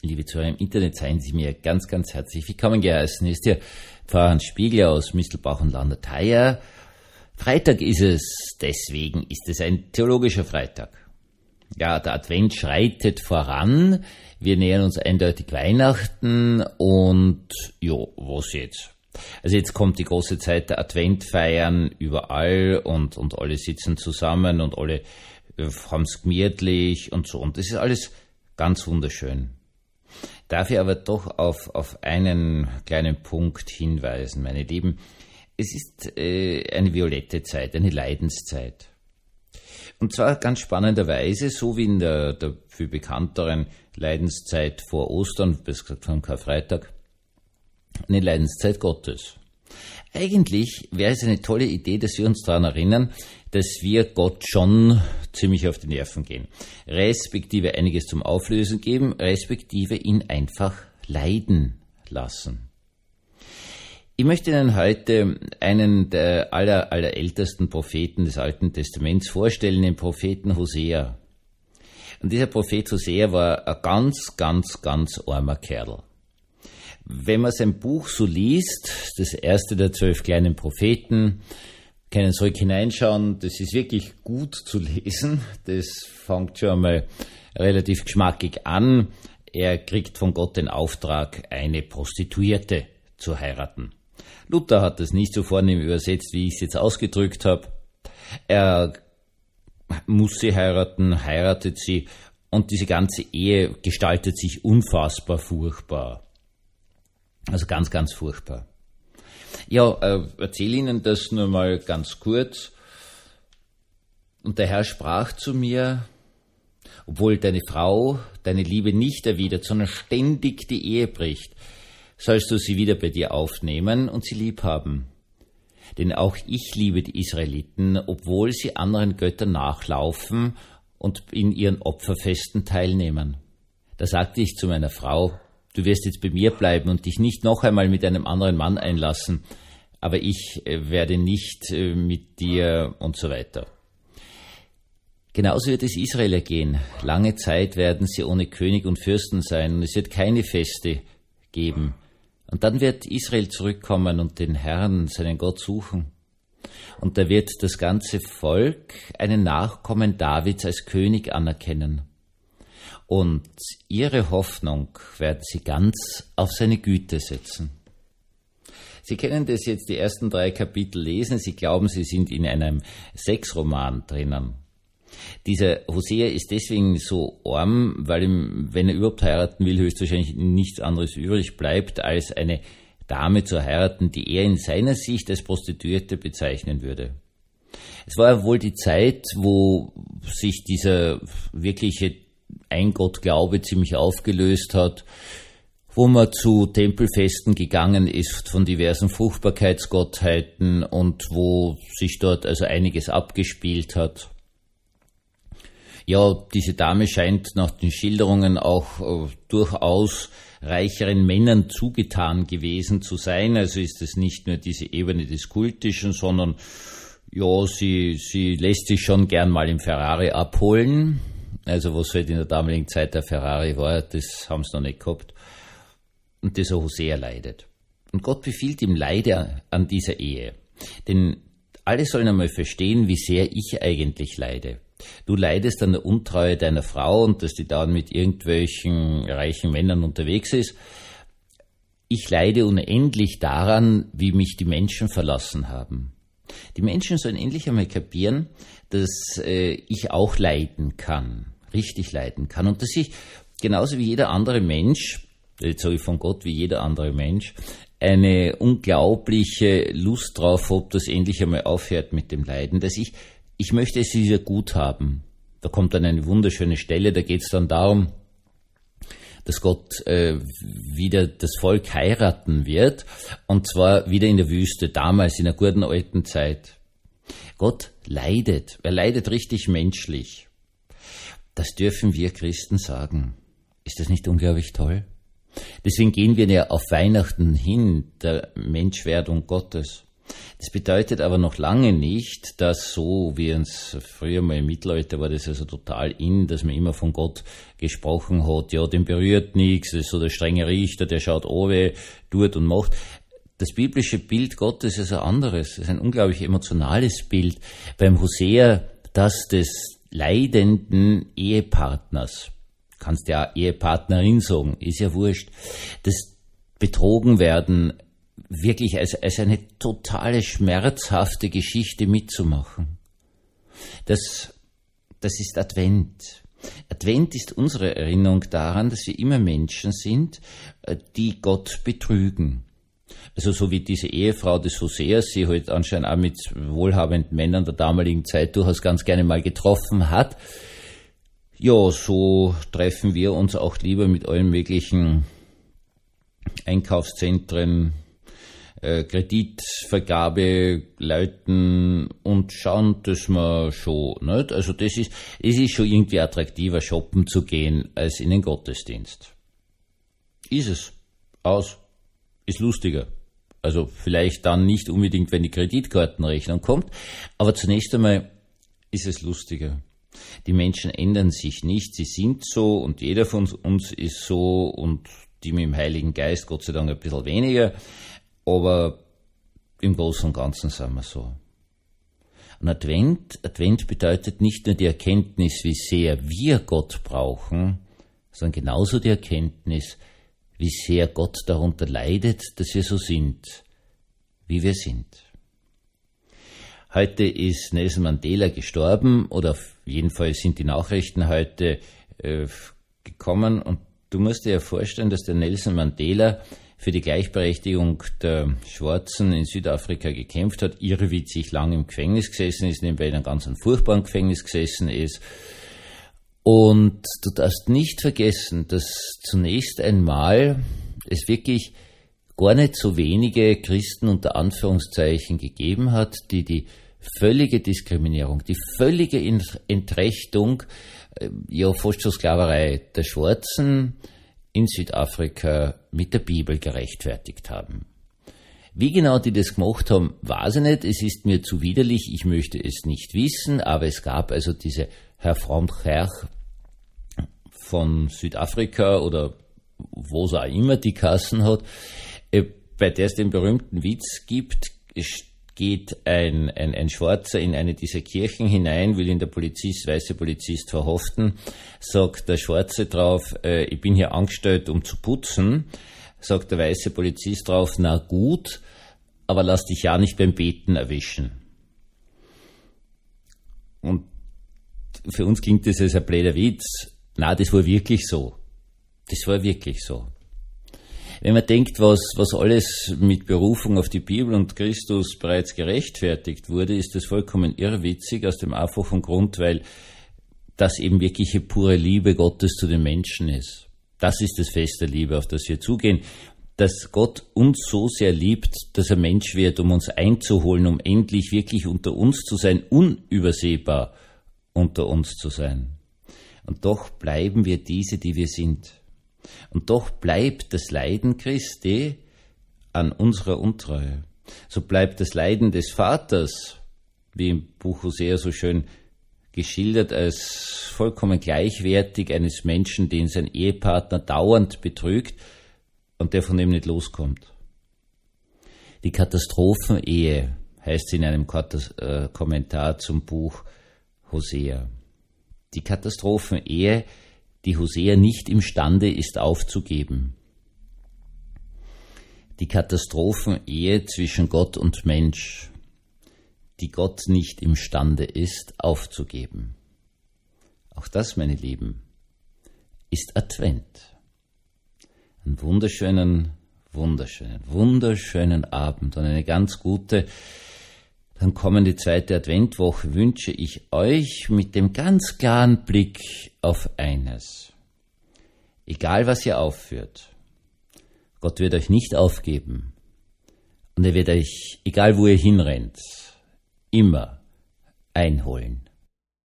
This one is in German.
liebe Zuhörer im Internet, seien Sie mir ganz, ganz herzlich willkommen geheißen. Hier ist Ihr Pfarrer Hans Spiegler aus Mistelbach und Landertheier. Freitag ist es, deswegen ist es ein theologischer Freitag. Ja, der Advent schreitet voran, wir nähern uns eindeutig Weihnachten und was jetzt? Also jetzt kommt die große Zeit der Adventfeiern überall und alle sitzen zusammen und alle haben es gemütlich und so. Und das ist alles ganz wunderschön. Darf ich aber doch auf einen kleinen Punkt hinweisen, meine Lieben. Es ist eine violette Zeit, eine Leidenszeit. Und zwar ganz spannenderweise, so wie in der viel bekannteren Leidenszeit vor Ostern, besser gesagt vom Karfreitag, eine Leidenszeit Gottes. Eigentlich wäre es eine tolle Idee, dass wir uns daran erinnern, dass wir Gott schon ziemlich auf die Nerven gehen, respektive einiges zum Auflösen geben, respektive ihn einfach leiden lassen. Ich möchte Ihnen heute einen der allerältesten Propheten des Alten Testaments vorstellen, den Propheten Hosea. Und dieser Prophet Hosea war ein ganz armer Kerl. Wenn man sein Buch so liest, das erste der 12 kleinen Propheten, können zurück hineinschauen, das ist wirklich gut zu lesen. Das fängt schon einmal relativ geschmackig an. Er kriegt von Gott den Auftrag, eine Prostituierte zu heiraten. Luther hat das nicht so vornehm übersetzt, wie ich es jetzt ausgedrückt habe. Er muss sie heiraten, heiratet sie und diese ganze Ehe gestaltet sich unfassbar furchtbar. Also ganz furchtbar. Ja, erzähle Ihnen das nur mal ganz kurz. Und der Herr sprach zu mir, obwohl deine Frau deine Liebe nicht erwidert, sondern ständig die Ehe bricht, sollst du sie wieder bei dir aufnehmen und sie lieb haben. Denn auch ich liebe die Israeliten, obwohl sie anderen Göttern nachlaufen und in ihren Opferfesten teilnehmen. Da sagte ich zu meiner Frau, du wirst jetzt bei mir bleiben und dich nicht noch einmal mit einem anderen Mann einlassen, aber ich werde nicht mit dir und so weiter. Genauso wird es Israel ergehen. Lange Zeit werden sie ohne König und Fürsten sein und es wird keine Feste geben. Und dann wird Israel zurückkommen und den Herrn, seinen Gott, suchen. Und da wird das ganze Volk einen Nachkommen Davids als König anerkennen. Und ihre Hoffnung werden sie ganz auf seine Güte setzen. Sie können das jetzt die ersten 3 Kapitel lesen. Sie glauben, Sie sind in einem Sexroman drinnen. Dieser Hosea ist deswegen so arm, weil ihm, wenn er überhaupt heiraten will, höchstwahrscheinlich nichts anderes übrig bleibt, als eine Dame zu heiraten, die er in seiner Sicht als Prostituierte bezeichnen würde. Es war wohl die Zeit, wo sich dieser wirkliche Ein-Gott-Glaube ziemlich aufgelöst hat, wo man zu Tempelfesten gegangen ist von diversen Fruchtbarkeitsgottheiten und wo sich dort also einiges abgespielt hat. Ja, diese Dame scheint nach den Schilderungen auch durchaus reicheren Männern zugetan gewesen zu sein. Also ist es nicht nur diese Ebene des Kultischen, sondern ja, sie lässt sich schon gern mal im Ferrari abholen. Also was halt in der damaligen Zeit der Ferrari war, das haben sie noch nicht gehabt. Und dieser Hosea leidet. Und Gott befiehlt ihm Leide an dieser Ehe. Denn alle sollen einmal verstehen, wie sehr ich eigentlich leide. Du leidest an der Untreue deiner Frau und dass die dann mit irgendwelchen reichen Männern unterwegs ist. Ich leide unendlich daran, wie mich die Menschen verlassen haben. Die Menschen sollen endlich einmal kapieren, dass ich auch leiden kann, richtig leiden kann und dass ich genauso wie jeder andere Mensch, jetzt sage ich von Gott, wie jeder andere Mensch, eine unglaubliche Lust drauf habe, dass endlich einmal aufhört mit dem Leiden, dass ich möchte es wieder gut haben. Da kommt dann eine wunderschöne Stelle, da geht es dann darum, dass Gott wieder das Volk heiraten wird, und zwar wieder in der Wüste, damals in der guten alten Zeit. Gott leidet, er leidet richtig menschlich. Das dürfen wir Christen sagen. Ist das nicht unglaublich toll? Deswegen gehen wir ja auf Weihnachten hin, der Menschwerdung Gottes. Es bedeutet aber noch lange nicht, dass so, wie uns früher mal im Mittelalter war das also total in, dass man immer von Gott gesprochen hat, ja, den berührt nichts, das ist so der strenge Richter, der schaut oben, tut und macht. Das biblische Bild Gottes ist ein anderes, es ist ein unglaublich emotionales Bild. Beim Hosea das des leidenden Ehepartners, kannst ja Ehepartnerin sagen, ist ja wurscht, das Betrogenwerden wirklich als eine totale schmerzhafte Geschichte mitzumachen. Das ist Advent. Advent ist unsere Erinnerung daran, dass wir immer Menschen sind, die Gott betrügen. Also so wie diese Ehefrau des Hoseas, sie halt anscheinend auch mit wohlhabenden Männern der damaligen Zeit durchaus ganz gerne mal getroffen hat. Ja, so treffen wir uns auch lieber mit allen möglichen Einkaufszentren, Kreditvergabeleuten und schauen, dass man schon, nicht? Also es ist schon irgendwie attraktiver, shoppen zu gehen, als in den Gottesdienst. Ist es. Ist lustiger. Also vielleicht dann nicht unbedingt, wenn die Kreditkartenrechnung kommt, aber zunächst einmal ist es lustiger. Die Menschen ändern sich nicht, sie sind so und jeder von uns ist so und die mit dem Heiligen Geist Gott sei Dank ein bisschen weniger, aber im Großen und Ganzen sind wir so. Und Advent bedeutet nicht nur die Erkenntnis, wie sehr wir Gott brauchen, sondern genauso die Erkenntnis, wie sehr Gott darunter leidet, dass wir so sind, wie wir sind. Heute ist Nelson Mandela gestorben, oder auf jeden Fall sind die Nachrichten heute gekommen, und du musst dir ja vorstellen, dass der Nelson Mandela für die Gleichberechtigung der Schwarzen in Südafrika gekämpft hat, irrwitzig lang im Gefängnis gesessen ist, nebenbei in einem ganz furchtbaren Gefängnis gesessen ist. Und du darfst nicht vergessen, dass zunächst einmal es wirklich gar nicht so wenige Christen unter Anführungszeichen gegeben hat, die völlige Diskriminierung, die völlige Entrechtung, ja fast schon Sklaverei der Schwarzen in Südafrika mit der Bibel gerechtfertigt haben. Wie genau die das gemacht haben, weiß ich nicht, es ist mir zu widerlich, ich möchte es nicht wissen, aber es gab also diese Herr Frankreich von Südafrika oder wo es auch immer die Kassen hat, bei der es den berühmten Witz gibt, geht ein Schwarzer in eine dieser Kirchen hinein, will ihn der weiße Polizist verhaften, sagt der Schwarze drauf, ich bin hier angestellt, um zu putzen, sagt der weiße Polizist drauf, na gut, aber lass dich ja nicht beim Beten erwischen. Und für uns klingt das als ein blöder Witz. Na, das war wirklich so. Das war wirklich so. Wenn man denkt, was alles mit Berufung auf die Bibel und Christus bereits gerechtfertigt wurde, ist das vollkommen irrwitzig aus dem einfachen Grund, weil das eben wirkliche pure Liebe Gottes zu den Menschen ist. Das ist das Fest der Liebe, auf das wir zugehen. Dass Gott uns so sehr liebt, dass er Mensch wird, um uns einzuholen, um endlich wirklich unter uns zu sein, unübersehbar unter uns zu sein. Und doch bleiben wir diese, die wir sind. Und doch bleibt das Leiden Christi an unserer Untreue. So bleibt das Leiden des Vaters, wie im Buch Hosea so schön geschildert, als vollkommen gleichwertig eines Menschen, den sein Ehepartner dauernd betrügt und der von ihm nicht loskommt. Die Katastrophenehe heißt es in einem Kommentar zum Buch Hosea. Die Katastrophenehe, die Hosea nicht imstande ist aufzugeben. Die Katastrophenehe zwischen Gott und Mensch, die Gott nicht imstande ist aufzugeben. Auch das, meine Lieben, ist Advent. Einen wunderschönen Abend und eine ganz gute, dann kommende zweite Adventwoche wünsche ich euch mit dem ganz klaren Blick auf eines. Egal was ihr aufführt, Gott wird euch nicht aufgeben und er wird euch, egal wo ihr hinrennt, immer einholen.